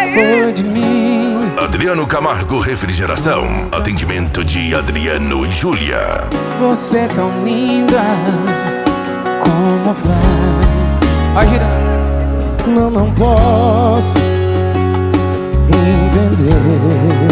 foi de mim. Adriano Camargo Refrigeração. Atendimento de Adriano e Júlia. Você é tão linda como vai. Gira. Não posso entender.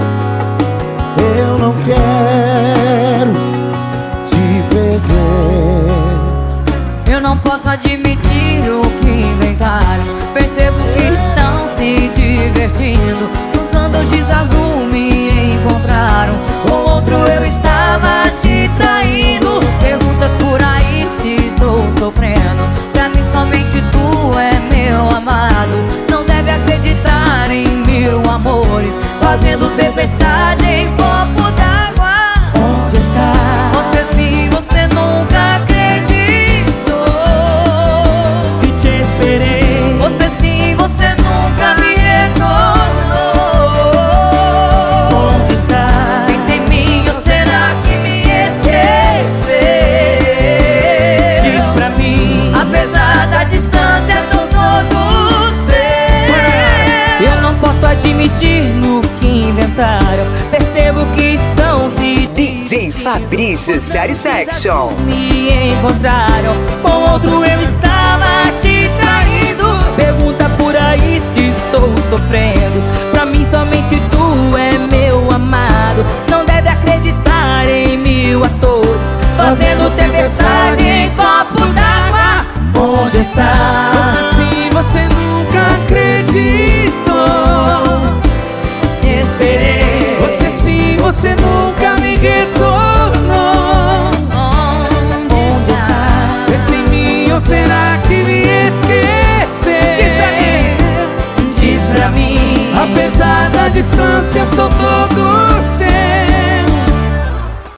Eu não quero te perder. Eu não posso admitir o que inventaram. Percebo que estão se divertindo. Usando giz azul me encontraram. Com outro eu estava te traindo. Perguntas por aí se estou sofrendo. Pra mim somente tu é meu amado. Não deve acreditar em mil amores, fazendo tempestade em copo d'água. Onde está? Você sim, você nunca acreditou. E te esperei. Você sim, você nunca me retornou. Onde está? Pensa em mim ou será que me esqueceu? Diz pra mim. Apesar da distância sou todo seu. Eu não posso admitir no que inventaram. Percebo que estão se DJ Fabrício Satisfaction. me encontraram. Com outro eu estava te traindo. Pergunta por aí se estou sofrendo. Pra mim somente tu é meu amado. Não deve acreditar em mil atores, fazendo tempestade em copo d'água. Onde está? Você sim, você nunca acreditou. Te esperei. Você sim, você nunca me retornou. Onde está? Pensa em mim ou será que me esqueceu? Diz pra mim. Apesar da distância sou todo seu.